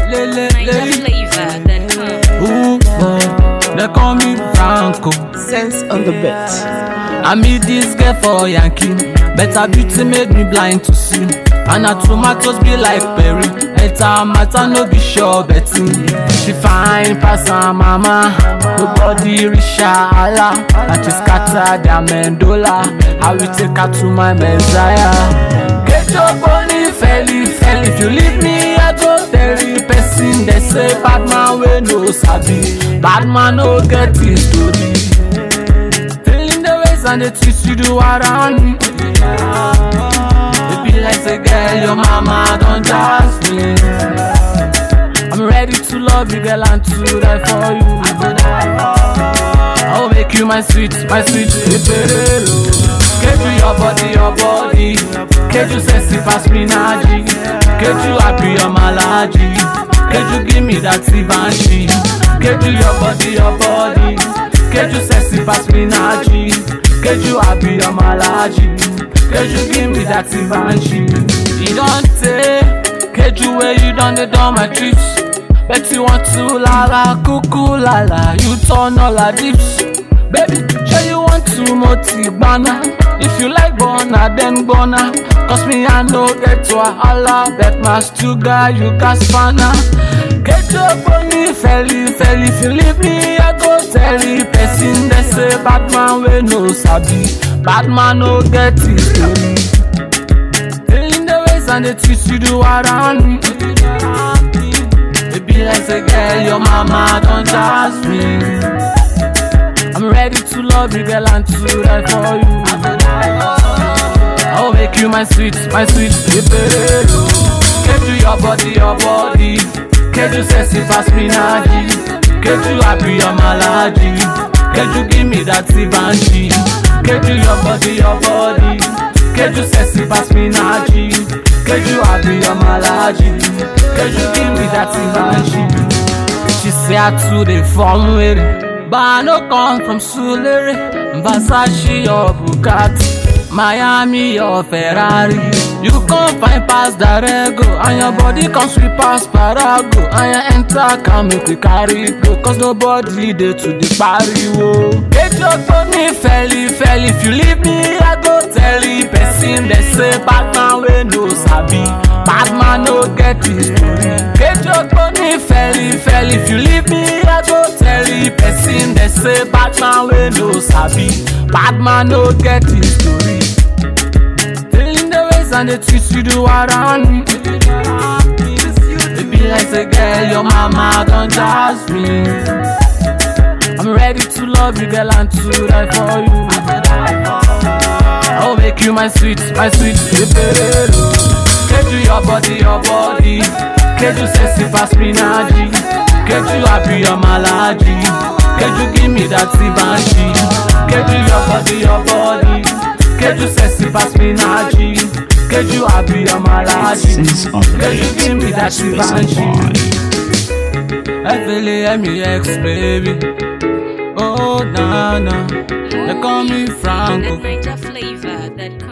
Ooh, they call me Franco. Sense on the bet. I meet this girl for Yankee. Better beauty made me blind to see. And her tomatoes be like berry. Enter matter no be sure betting. She fine pass her mama. Nobody reach her Allah. And she scatter their mendola. I will take her to my Messiah. Get your body felly. If you leave me, I go tell you person. They say bad man we no sabi. Bad man no get his story. Feeling the ways and the twist you do around me. It be like say girl, your mama don't trust me. I'm ready to love you, girl, and to die for you. I'll make you my sweet Perero. Get you your body. Get you sexy past me naji. Get you happy, you're my malaji. Get you give me that Sivanchi. Get you your body. Get you sexy past me naji. Get you happy, you're my malaji. Get you give me that Sivanchi. You don't take. Get you where you done my trips. Bet you want to la cuckoo la. You turn all our dips. Baby, sure you want to moti bana. If you like bona, then bona. Cause me I no get to a holla. Bet my sugar, you got spana. Get your bunny felly. If you leave me, I go tell you person. They say bad man we no sabi. Bad man no get his story. Feeling the ways and the twist you do around me. It be like say girl, your mama don't trust me. I'm ready to love you, girl, and to die for you. I'll make you my sweet Perero. Get you your body. Get you sexy past me naji. Get you happy, you're my malaji. Get you give me that Sivanchi. Get you your body. Get you sexy past me naji. Get you happy, you're my malaji. Get you give me that Sivanchi. She say I too dey form with it. But I no come from Sulere, Versace or Bugatti, Miami or Ferrari. You can't find past Darego, and your body comes with past Parago. And you enter, come make we carry go, cause nobody there to the party, whoa. Get your funny felly. If you leave me, I go tell you person. They say bad man we no sabi. Bad man no get his story. Get your funny felly. If you leave me, I go tell you person. They say bad man we no sabi. Bad man no get his story. Feeling the ways and the twist you do around me. It be like say girl, your mama don't trust me. I'm ready to love you, girl, and to die for you. I'll make you my sweet Perero. Get you your body. Get you sexy past me naji. Get you happy, you're my malaji. Get you give me that Sivanchi. Get you your body. Get you sexy past me naji. Get you happy, you're my malaji. Get you give me that Sivanchi. FLAMEX baby. Oh, nah. They call me Franco.